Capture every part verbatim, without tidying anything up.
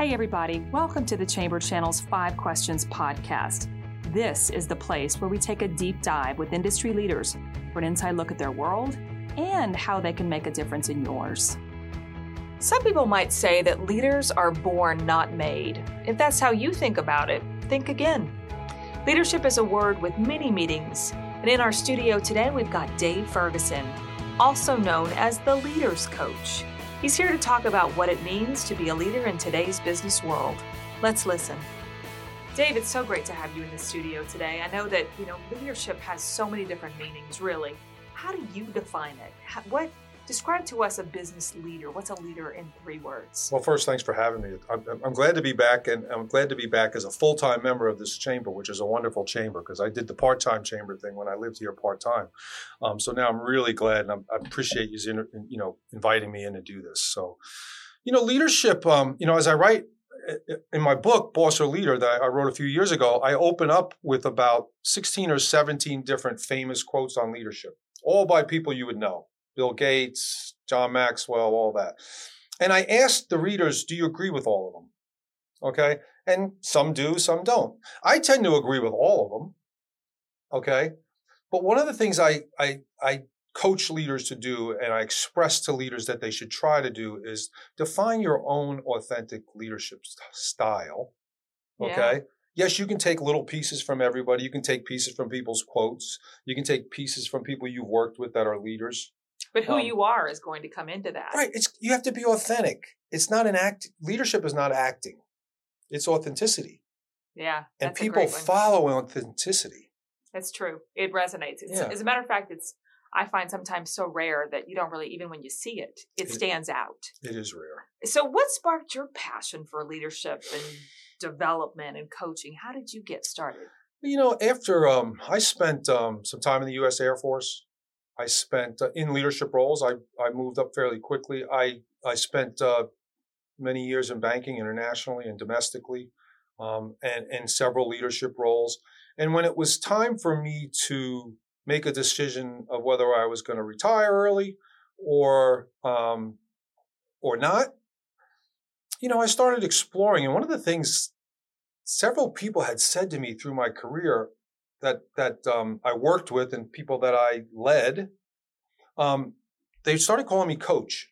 Hey everybody, welcome to the Chamber Channel's Five Questions podcast. This is the place where we take a deep dive with industry leaders for an inside look at their world and how they can make a difference in yours. Some people might say that leaders are born, not made. If that's how you think about it, think again. Leadership is a word with many meanings, and in our studio today we've got Dave Ferguson, also known as the Leaders Coach. He's here to talk about what it means to be a leader in today's business world. Let's listen. Dave, it's so great to have you in the studio today. I know that, you know, leadership has so many different meanings, really. How do you define it? How, what describe to us a business leader? What's a leader in three words? Well, first, thanks for having me. I'm, I'm glad to be back, and I'm glad to be back as a full-time member of this chamber, which is a wonderful chamber because I did the part-time chamber thing when I lived here part-time. Um, so now I'm really glad, and I'm, I appreciate you, you know, inviting me in to do this. So, you know, leadership. Um, you know, as I write in my book, Boss or Leader, that I wrote a few years ago, I open up with about sixteen or seventeen different famous quotes on leadership, all by people you would know. Bill Gates, John Maxwell, all that. And I asked the readers, do you agree with all of them? Okay. And some do, some don't. I tend to agree with all of them. Okay. But one of the things I, I, I coach leaders to do, and I express to leaders that they should try to do, is define your own authentic leadership st- style. Okay. Yeah. Yes, you can take little pieces from everybody. You can take pieces from people's quotes. You can take pieces from people you've worked with that are leaders. But who um, you are is going to come into that. Right. It's you have to be authentic. It's not an act. Leadership is not acting. It's authenticity. Yeah. And people follow authenticity. That's true. It resonates. It's, yeah. As a matter of fact, it's I find sometimes so rare that you don't really, even when you see it, it, it stands out. It is rare. So what sparked your passion for leadership and development and coaching? How did you get started? You know, after um, I spent um, some time in the U S Air Force. I spent uh, in leadership roles. I, I moved up fairly quickly. I, I spent uh, many years in banking internationally and domestically, um, and in several leadership roles. And when it was time for me to make a decision of whether I was going to retire early or um, or not, you know, I started exploring. And one of the things several people had said to me through my career that that um, I worked with and people that I led, um, they started calling me coach.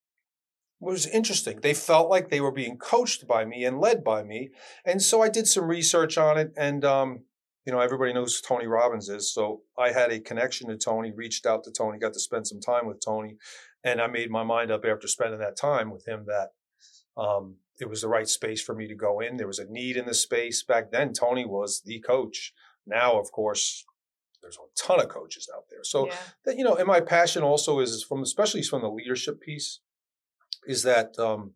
It was interesting. They felt like they were being coached by me and led by me. And so I did some research on it. And, um, you know, everybody knows who Tony Robbins is. So I had a connection to Tony, reached out to Tony, got to spend some time with Tony. And I made my mind up after spending that time with him that um, it was the right space for me to go in. There was a need in the space. Back then, Tony was the coach. Now, of course, there's a ton of coaches out there. So, yeah. that, you know, and my passion also is from, especially from the leadership piece, is that um,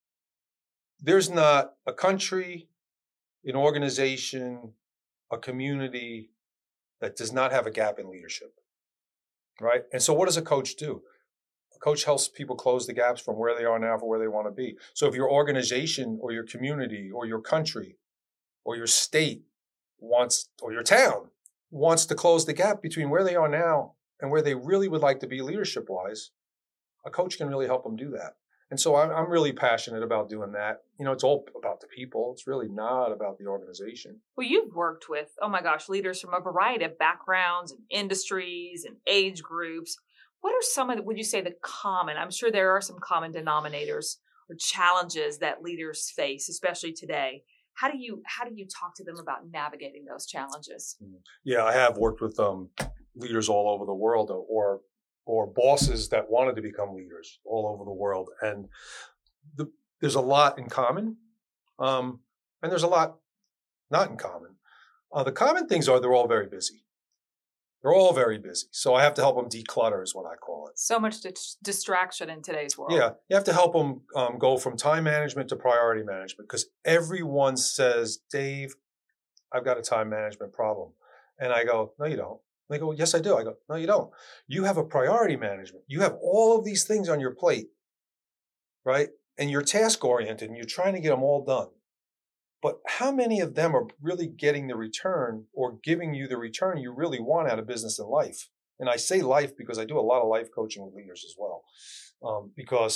there's not a country, an organization, a community that does not have a gap in leadership, right? And so what does a coach do? A coach helps people close the gaps from where they are now for where they want to be. So if your organization or your community or your country or your state wants, or your town wants to close the gap between where they are now and where they really would like to be leadership-wise, a coach can really help them do that. And so I'm, I'm really passionate about doing that. You know, it's all about the people. It's really not about the organization. Well, you've worked with, oh my gosh, leaders from a variety of backgrounds and industries and age groups. What are some of the, would you say the common, I'm sure there are some common denominators or challenges that leaders face, especially today. How do you how do you talk to them about navigating those challenges? Yeah, I have worked with um, leaders all over the world, or or bosses that wanted to become leaders all over the world, and the, there's a lot in common, um, and there's a lot not in common. Uh, the common things are they're all very busy. They're all very busy, so I have to help them declutter, is what I call it. So much di- distraction in today's world. Yeah, you have to help them um, go from time management to priority management, because everyone says, Dave, I've got a time management problem. And I go, no, you don't. And they go, yes, I do. I go, no, you don't. You have a priority management. You have all of these things on your plate, right? And you're task oriented and you're trying to get them all done. But how many of them are really getting the return or giving you the return you really want out of business and life? And I say life because I do a lot of life coaching with leaders as well. Um, because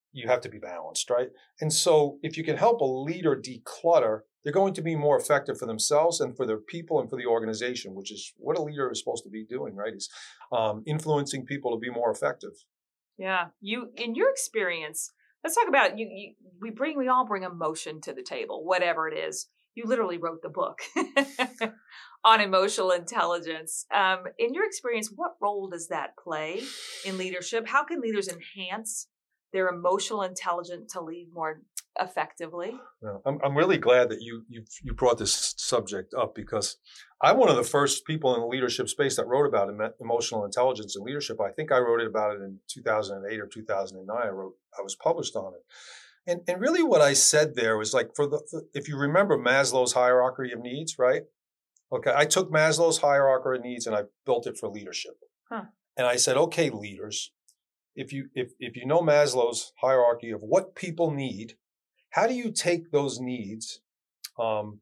you have to be balanced, right? And so if you can help a leader declutter, they're going to be more effective for themselves and for their people and for the organization, which is what a leader is supposed to be doing, right? Is um, influencing people to be more effective. Yeah. You, in your experience, let's talk about you, you. We bring, we all bring emotion to the table, whatever it is. You literally wrote the book on emotional intelligence. Um, in your experience, what role does that play in leadership? How can leaders enhance their emotional intelligence to lead more effectively? Yeah, I'm I'm really glad that you you you brought this subject up, because I'm one of the first people in the leadership space that wrote about em- emotional intelligence and leadership. I think I wrote it about it in two thousand eight or two thousand nine. I wrote I was published on it. And, and really what I said there was like, for the, if you remember Maslow's hierarchy of needs, right? Okay. I took Maslow's hierarchy of needs and I built it for leadership. Huh. And I said, okay, leaders, if you, if, if you know Maslow's hierarchy of what people need, how do you take those needs, um,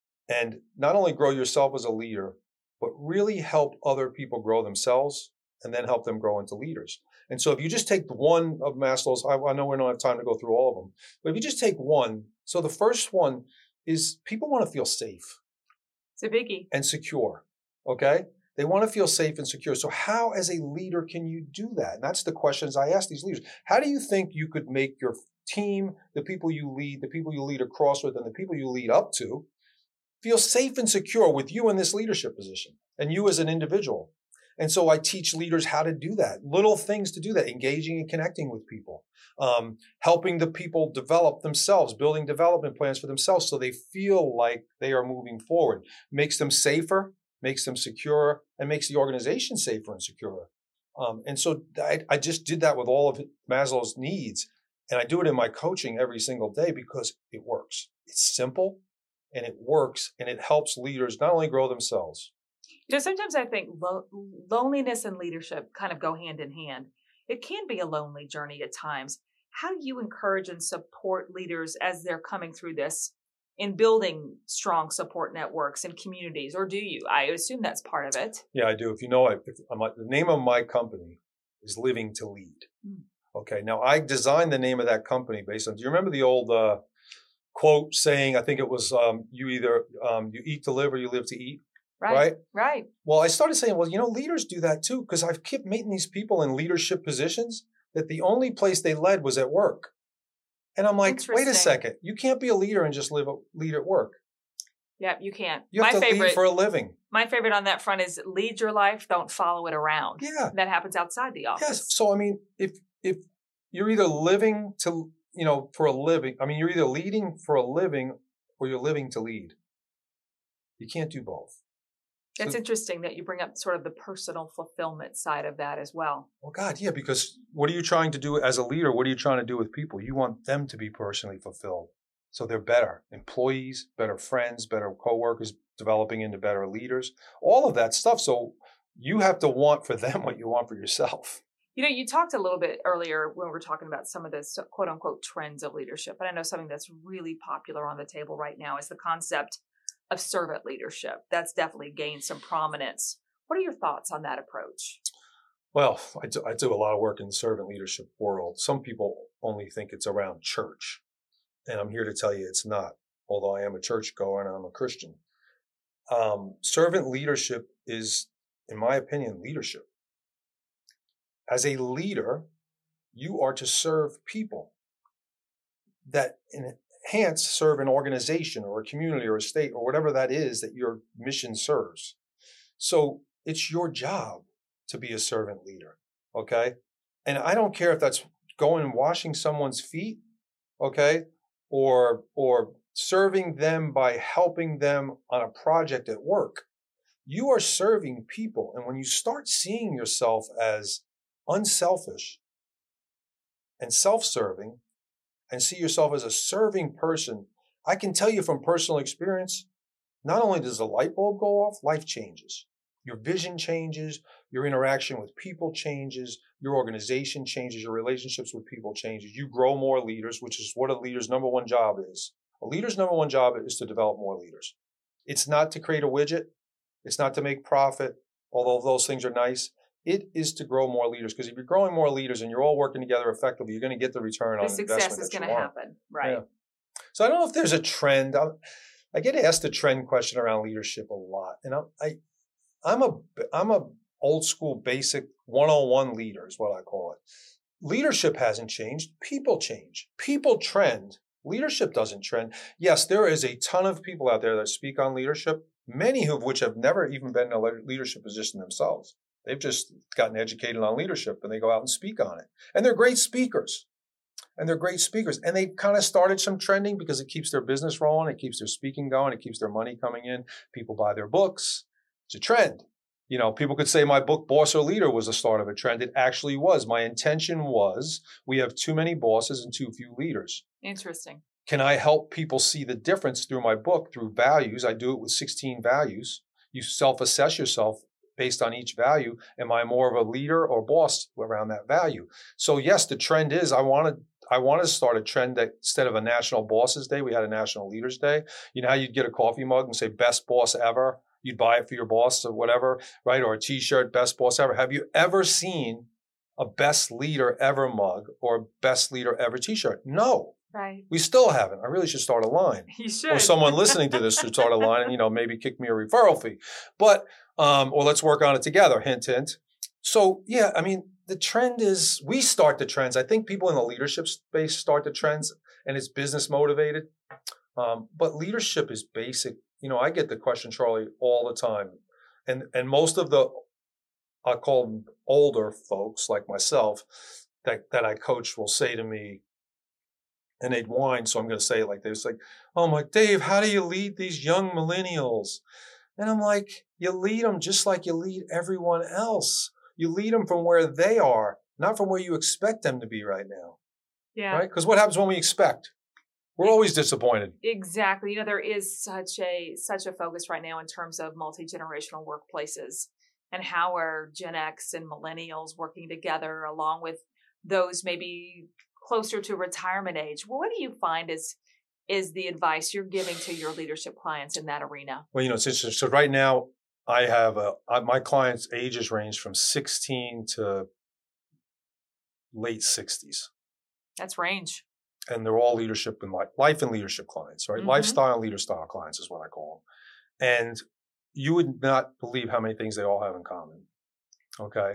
and not only grow yourself as a leader, but really help other people grow themselves and then help them grow into leaders? And so if you just take one of Maslow's, I, I know we don't have time to go through all of them, but if you just take one, so the first one is people want to feel safe. It's a biggie. And secure, okay? They want to feel safe and secure. So how, as a leader, can you do that? And that's the questions I ask these leaders. How do you think you could make your team, the people you lead, the people you lead across with, and the people you lead up to, feel safe and secure with you in this leadership position and you as an individual? And so I teach leaders how to do that, little things to do that, engaging and connecting with people, um, helping the people develop themselves, building development plans for themselves so they feel like they are moving forward, makes them safer, makes them secure, and makes the organization safer and secure. Um, and so I, I just did that with all of Maslow's needs. And I do it in my coaching every single day because it works. It's simple and it works, and it helps leaders not only grow themselves. You know, sometimes I think lo- loneliness and leadership kind of go hand in hand. It can be a lonely journey at times. How do you encourage and support leaders as they're coming through this in building strong support networks and communities? Or do you? I assume that's part of it. Yeah, I do. If you know, if I'm, the name of my company is Living to Lead. Mm. Okay. Now, I designed the name of that company based on, do you remember the old uh, quote saying, I think it was, um, you either um, you eat to live or you live to eat? Right, right. Right. Well, I started saying, well, you know, leaders do that too, because I've kept meeting these people in leadership positions that the only place they led was at work. And I'm like, wait a second, you can't be a leader and just live lead at work. Yeah, you can't. You have my to favorite, lead for a living. My favorite on that front is lead your life, don't follow it around. Yeah. That happens outside the office. Yes. So, I mean, if if you're either living to, you know, for a living, I mean, you're either leading for a living or you're living to lead. You can't do both. It's so, interesting that you bring up sort of the personal fulfillment side of that as well. Well, God, yeah, because what are you trying to do as a leader? What are you trying to do with people? You want them to be personally fulfilled. So they're better employees, better friends, better coworkers, developing into better leaders, all of that stuff. So you have to want for them what you want for yourself. You know, you talked a little bit earlier when we were talking about some of the quote unquote trends of leadership. And I know something that's really popular on the table right now is the concept of servant leadership. That's definitely gained some prominence. What are your thoughts on that approach? Well, I do, I do a lot of work in the servant leadership world. Some people only think it's around church. And I'm here to tell you it's not, although I am a churchgoer and I'm a Christian. Um, servant leadership is, in my opinion, leadership. As a leader, you are to serve people that enhance, serve an organization or a community or a state or whatever that is that your mission serves. So it's your job to be a servant leader, okay? And I don't care if that's going and washing someone's feet, okay, or or serving them by helping them on a project at work. You are serving people, and when you start seeing yourself as unselfish and self-serving and see yourself as a serving person, I can tell you from personal experience, not only does the light bulb go off, life changes. Your vision changes, your interaction with people changes, your organization changes, your relationships with people changes. You grow more leaders, which is what a leader's number one job is. A leader's number one job is to develop more leaders. It's not to create a widget. It's not to make profit, although those things are nice. It is to grow more leaders, because if you're growing more leaders and you're all working together effectively, you're going to get the return The on success investment is that going you to want. happen. Right. Yeah. So I don't know if there's a trend. I, I get asked the trend question around leadership a lot, and I'm I, I'm a I'm a old school basic one oh one leader is what I call it. Leadership hasn't changed. People change. People trend. Leadership doesn't trend. Yes, there is a ton of people out there that speak on leadership, many of which have never even been in a leadership position themselves. They've just gotten educated on leadership and they go out and speak on it. And they're great speakers. And they're great speakers. And they've kind of started some trending because it keeps their business rolling. It keeps their speaking going. It keeps their money coming in. People buy their books. It's a trend. You know, people could say my book, Boss or Leader, was the start of a trend. It actually was. My intention was we have too many bosses and too few leaders. Interesting. Can I help people see the difference through my book, through values? I do it with sixteen values. You self-assess yourself based on each value. Am I more of a leader or boss around that value? So yes, the trend is I want to I want to start a trend that instead of a National Bosses Day, we had a National Leaders Day. You know how you'd get a coffee mug and say best boss ever? You'd buy it for your boss or whatever, right? Or a t-shirt, best boss ever. Have you ever seen a best leader ever mug or best leader ever t-shirt? No. Right. We still haven't. I really should start a line. You should. Or someone listening to this should start a line and, you know, maybe kick me a referral fee. But, um, or let's work on it together. Hint, hint. So, yeah, I mean, the trend is we start the trends. I think people in the leadership space start the trends and it's business motivated. Um, but leadership is basic. You know, I get the question, Charlie, all the time. And, and most of the, I call them older folks like myself that, that I coach will say to me, and they'd whine, so I'm going to say it like this, like, oh my, Dave, how do you lead these young millennials? And I'm like, you lead them just like you lead everyone else. You lead them from where they are, not from where you expect them to be right now. Yeah. Right? Because what happens when we expect? We're always disappointed. Exactly. You know, there is such a such a focus right now in terms of multi-generational workplaces and how are Gen X and millennials working together along with those maybe closer to retirement age. Well, what do you find is is the advice you're giving to your leadership clients in that arena? Well, you know, it's interesting. So right now, I have a, I, my clients' ages range from sixteen to late sixties. That's range. And they're all leadership and life, life and leadership clients, right? Mm-hmm. Lifestyle and leader style clients is what I call them. And you would not believe how many things they all have in common. Okay.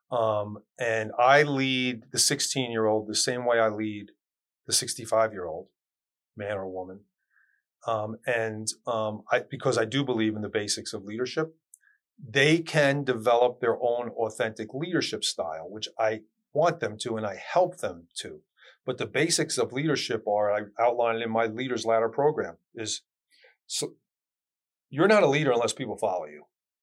Um, and I lead the sixteen year old the same way I lead the sixty-five year old man or woman. Um, and, um, I, because I do believe in the basics of leadership, they can develop their own authentic leadership style, which I want them to, and I help them to. But the basics of leadership are, I outlined in my Leaders Ladder program, is so you're not a leader unless people follow you.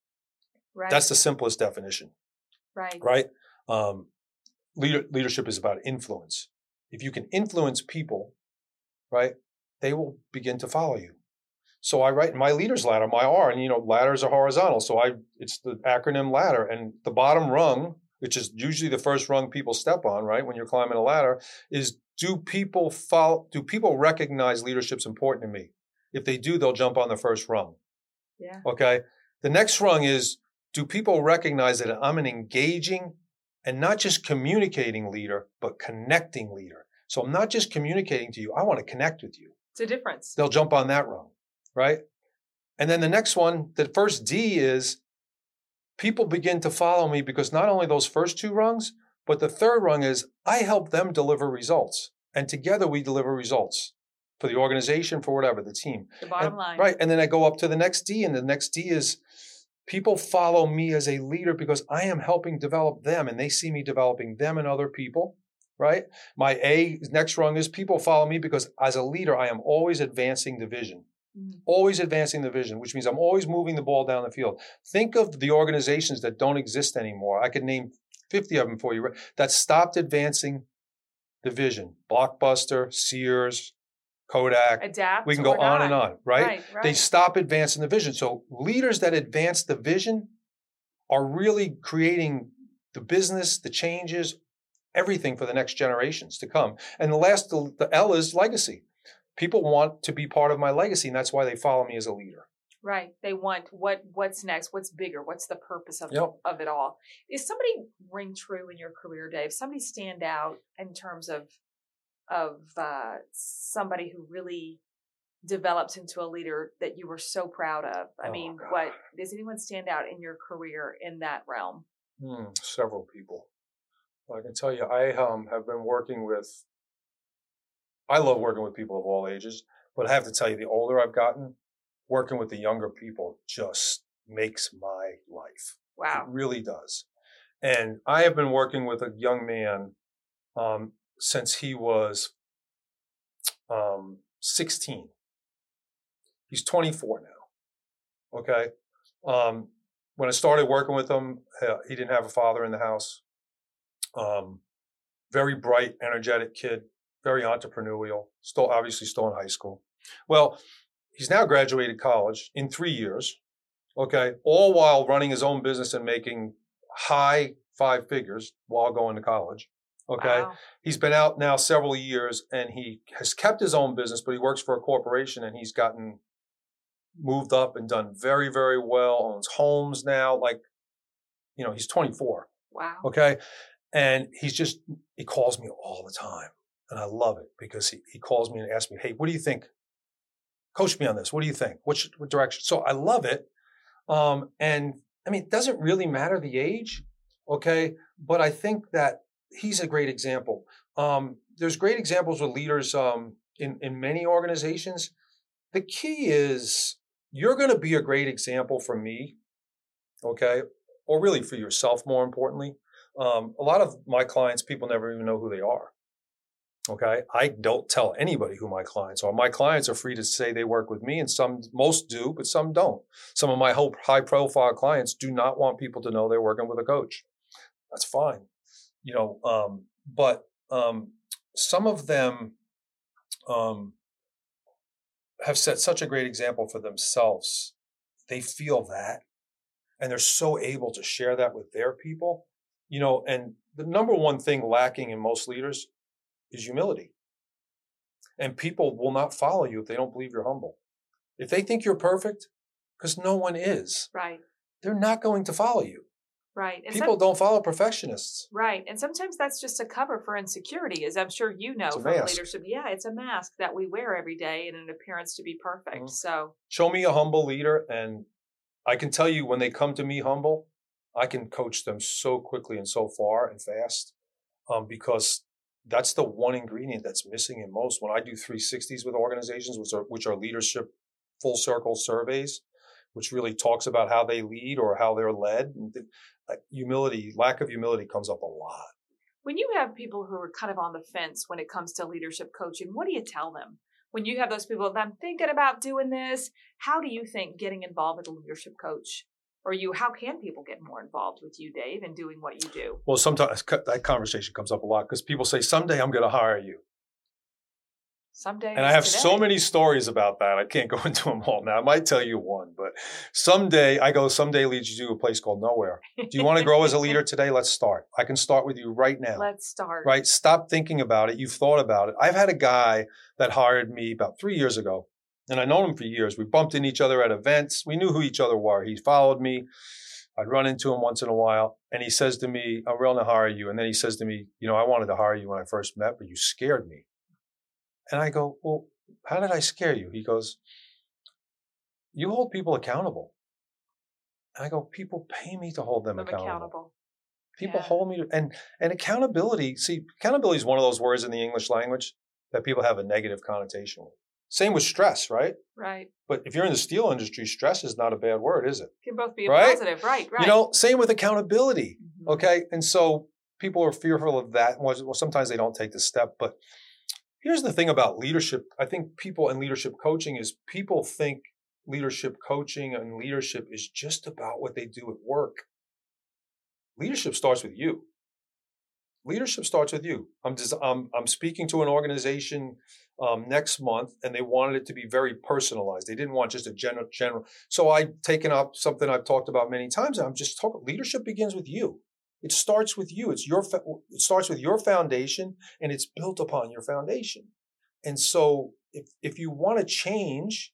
Right. That's the simplest definition. Right. Right. Um, leader, leadership is about influence. If you can influence people, right, they will begin to follow you. So I write in my Leaders Ladder, my R, and you know, ladders are horizontal. So I, it's the acronym ladder, and the bottom rung, which is usually the first rung people step on, right, when you're climbing a ladder, is do people follow, do people recognize leadership's important to me? If they do, they'll jump on the first rung. Yeah. Okay. The next rung is, do people recognize that I'm an engaging and not just communicating leader, but connecting leader? So I'm not just communicating to you. I want to connect with you. It's a difference. They'll jump on that rung, right? And then the next one, the first D is people begin to follow me because not only those first two rungs, but the third rung is I help them deliver results. And together we deliver results for the organization, for whatever, the team. The bottom and, line. Right. And then I go up to the next D, and the next D is people follow me as a leader because I am helping develop them and they see me developing them and other people, right? My A next rung is people follow me because as a leader, I am always advancing the vision, mm-hmm. always advancing the vision, which means I'm always moving the ball down the field. Think of the organizations that don't exist anymore. I could name fifty of them for you that stopped advancing the vision. Blockbuster, Sears, Kodak. Adapt. We can go on not. and on, right? Right, right? They stop advancing the vision. So leaders that advance the vision are really creating the business, the changes, everything for the next generations to come. And the last, the, the L is legacy. People want to be part of my legacy, and that's why they follow me as a leader. Right. They want what what's next, what's bigger, what's the purpose of Yep. of it all. Is somebody ring true in your career, Dave? Somebody stand out in terms of of uh, somebody who really develops into a leader that you were so proud of? I Oh, mean, God. what does anyone stand out in your career in that realm? Hmm, several people. I can tell you, I um, have been working with, I love working with people of all ages, but I have to tell you, the older I've gotten, working with the younger people just makes my life. Wow. It really does. And I have been working with a young man um, since he was um, sixteen. He's twenty-four now. Okay. Um, when I started working with him, uh, he didn't have a father in the house. Um, very bright, energetic kid, very entrepreneurial, still obviously still in high school. Well, he's now graduated college in three years. Okay. All while running his own business and making high five figures while going to college. Okay. Wow. He's been out now several years and he has kept his own business, but he works for a corporation and he's gotten moved up and done very, very well, owns homes now. Like, you know, he's twenty-four. Wow. Okay. And he's just, he calls me all the time. And I love it because he, he calls me and asks me, hey, what do you think? Coach me on this. What do you think? What, should, what direction? So I love it. Um, and I mean, it doesn't really matter the age. Okay. But I think that he's a great example. Um, there's great examples with leaders um, in, in many organizations. The key is you're going to be a great example for me. Okay. Or really for yourself, more importantly. Um, a lot of my clients, people never even know who they are. Okay. I don't tell anybody who my clients are. My clients are free to say they work with me and some, most do, but some don't. Some of my high profile clients do not want people to know they're working with a coach. That's fine. You know, um, but um, some of them um, have set such a great example for themselves. They feel that and they're so able to share that with their people. You know, and the number one thing lacking in most leaders is humility. And people will not follow you if they don't believe you're humble. If they think you're perfect, because no one is, Right. they're not going to follow you. Right. And People some, don't follow perfectionists. right. And sometimes that's just a cover for insecurity, as I'm sure you know It's a from mask. leadership. Yeah, it's a mask that we wear every day in an appearance to be perfect. Mhm. So Show me a humble leader, and I can tell you when they come to me humble, I can coach them so quickly and so far and fast um, because that's the one ingredient that's missing in most. When I do three sixties with organizations, which are, which are leadership full circle surveys, which really talks about how they lead or how they're led, and th- like humility, lack of humility comes up a lot. when you have people who are kind of on the fence when it comes to leadership coaching, what do you tell them? When you have those people, I'm thinking about doing this, how do you think getting involved with a leadership coach, or you, how can people get more involved with you, Dave, in doing what you do? Well, sometimes that conversation comes up a lot because people say, someday I'm going to hire you. Someday. And I have today. so many stories about that. I can't go into them all now. I might tell you one, but someday I go, someday leads you to a place called nowhere. Do you want to grow as a leader today? Let's start. I can start with you right now. Let's start. Right? Stop thinking about it. You've thought about it. I've had a guy that hired me about three years ago, and I've known him for years. We bumped into each other at events. We knew who each other were. He followed me. I'd run into him once in a while, and he says to me, I'm willing to hire you. And then he says to me, you know, I wanted to hire you when I first met, but you scared me. And I go, well, how did I scare you? He goes, you hold people accountable. And I go, people pay me to hold them I'm accountable. accountable. People Yeah. hold me to, and, and accountability, see, accountability is one of those words in the English language that people have a negative connotation with. Same with stress, right? Right. But if you're in the steel industry, stress is not a bad word, is it? Can both be a Right? positive. Right. Right. You know, same with accountability. Mhm. Okay. And so people are fearful of that. Well, sometimes they don't take the step, but here's the thing about leadership. I think people and leadership coaching is people think leadership coaching and leadership is just about what they do at work. Leadership starts with you. Leadership starts with you. I'm just, I'm, I'm speaking to an organization um, next month, and they wanted it to be very personalized. They didn't want just a general, general. So I've taken up something I've talked about many times. I'm just talking. Leadership begins with you. It starts with you. It's your. It starts with your foundation, and it's built upon your foundation. And so, if if you want to change,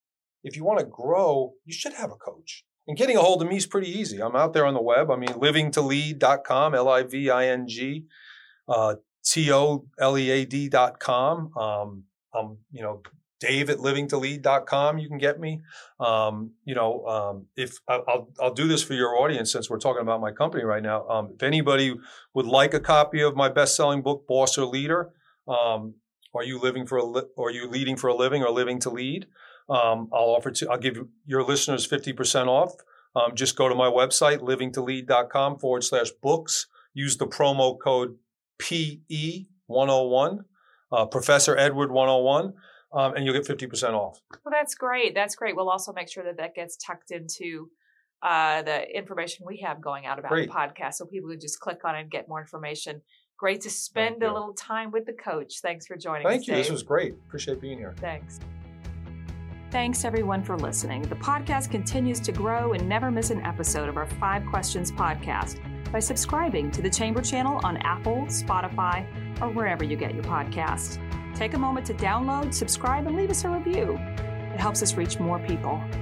if you want to grow, you should have a coach. And getting a hold of me is pretty easy. I'm out there on the web. I mean, living to lead dot com, L I V I N G, uh, T O L E A D dot com. Um, um, you know, Dave at living to lead dot com. You can get me. Um, you know, um, if I'll, I'll do this for your audience since we're talking about my company right now. Um, if anybody would like a copy of my best-selling book, Boss or Leader, um, are you living for a li- or are you leading for a living or living to lead? Um, I'll offer to, I'll give your listeners fifty percent off. Um, just go to my website, living to lead dot com forward slash books. Use the promo code P E one oh one, uh, Professor Edward one oh one, um, and you'll get fifty percent off. Well, that's great. That's great. We'll also make sure that that gets tucked into uh, the information we have going out about great. the podcast, so people can just click on it and get more information. Great to spend a little time with the coach. Thanks for joining Thank us, you. Dave. This was great. Appreciate being here. Thanks. Thanks, everyone, for listening. The podcast continues to grow, and never miss an episode of our Five Questions podcast by subscribing to the Chamber channel on Apple, Spotify, or wherever you get your podcasts. Take a moment to download, subscribe, and leave us a review. It helps us reach more people.